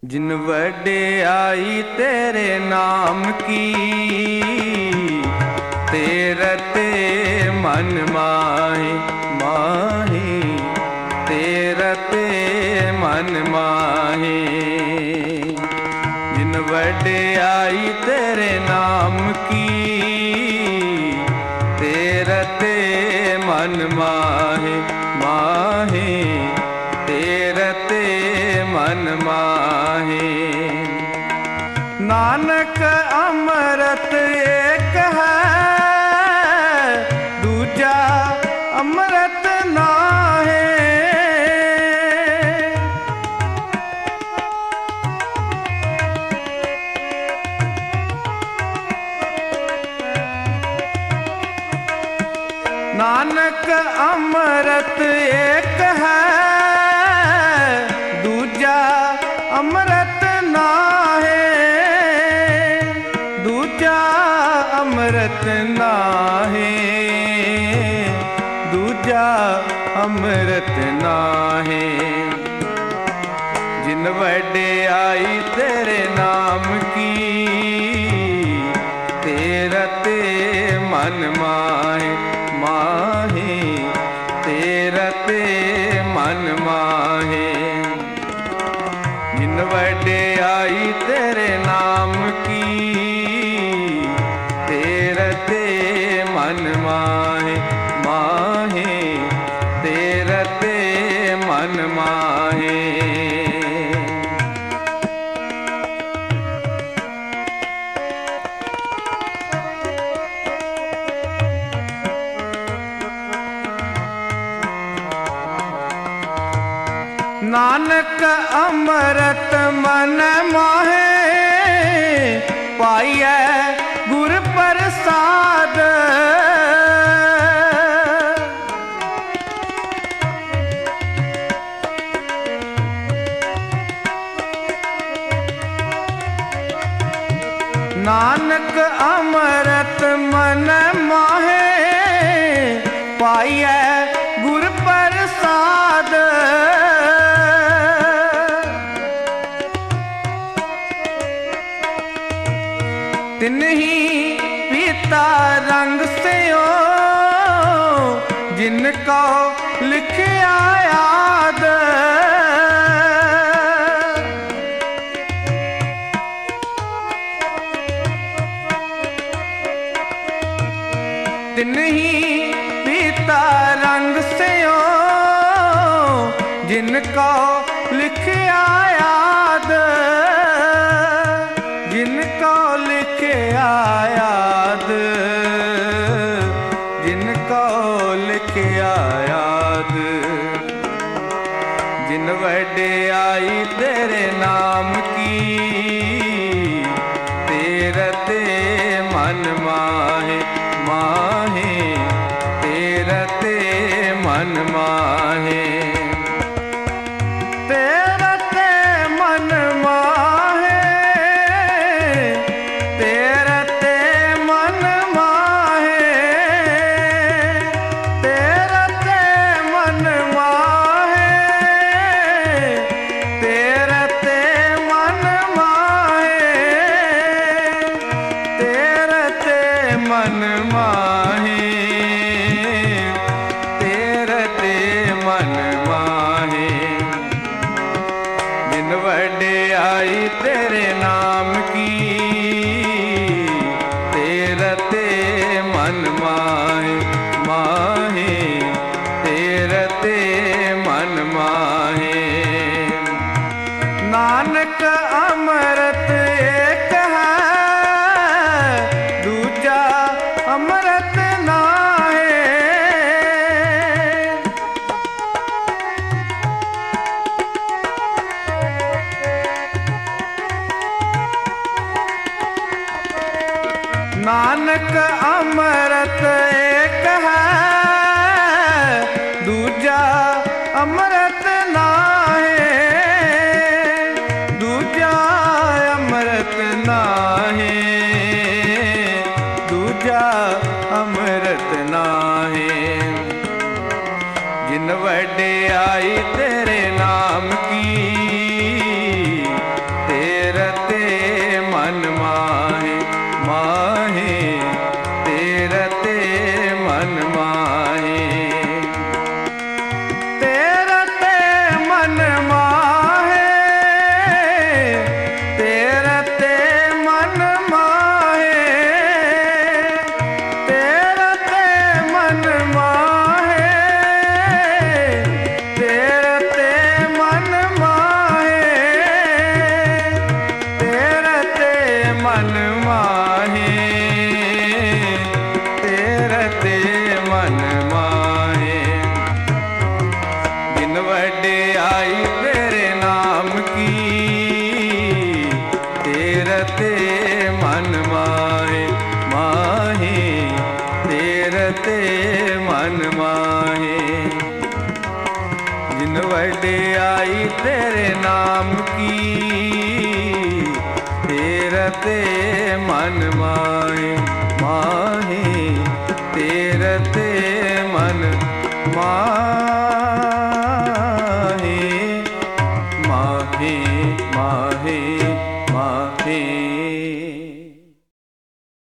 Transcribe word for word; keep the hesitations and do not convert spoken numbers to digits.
जिन वड्याई तेरे नाम की, तेरे ते मन माहे माहे, तेरे ते मन माहे। जिन वड्याई तेरे नाम की, तेरे ते मन माहे माहे, तेरे ते मन माहे। नानक अमृत एक है, दूजा अमृत नाहे। नानक अमृत एक है, दूजा अमृत नाहे। दूजा अमृत नाहे, दूजा अमृत नाहे। जिन वड्याई तेरे नाम की, तेरे ते मन माहे माहे, तेरे ते मन माहे। जिन वड्याई तेरे नाम की, तेरे ते मन माहे माहे, तेरे ते मन माहे। नानक अमृत मन माहे, पाइयै गुर प्रसाद। नानक अमृत मन माहे, पाइयै गुर प्रसाद। तिन्ही पीता रंग स्यो, जिनको लिखिया याद। तिन्ही पीता रंग स्यो, जिनको लिखिया याद। जिनको लिखिया याद, जिनको लिखिया याद। जिन वड्याई तेरे नाम की, तेरे ते मन माहे माहे, तेरे ते मन माहे। तेरे ते मन माहे, तेरे ते मन माहे, तेरे ते मन माहे, तेरे ते मन माहे, तेरे ते मन माहे, तेरे ते मन माहे। जिन वड्याई तेरे नाम की, तेरे ते मन माहे माहे, तेरे ते मन माहे। नानक अमृत एक है, दूजा अमृत नाहे। नानक अमृत एक है, दूजा अमृत नाहे। दूजा अमृत नाहे, दूजा अमृत नाहे। जिन वड्याई तेरे नाम की, ते मन माहे माहे तेरे ते मन माहे। जिन वड्याई तेरे नाम की तेरे ते मन माहे माहे तेरे ते मन माहे माहे माहे माहे।